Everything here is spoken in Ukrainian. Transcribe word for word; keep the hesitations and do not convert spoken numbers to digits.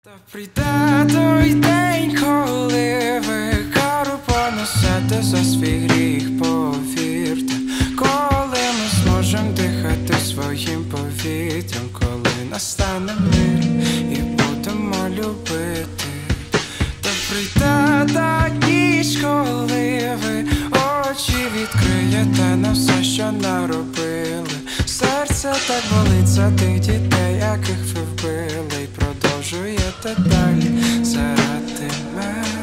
Та прийде той день, коли ви кару понесете за свій гріх, повірте. Коли ми зможем дихати своїм повітрям, коли настане мир і будемо любити. Та прийде та ніч, коли ви очі відкриєте на все, що наробили. Серце так болить за тих дітей, яких ви вбили, і продовжуєте далі заради мене.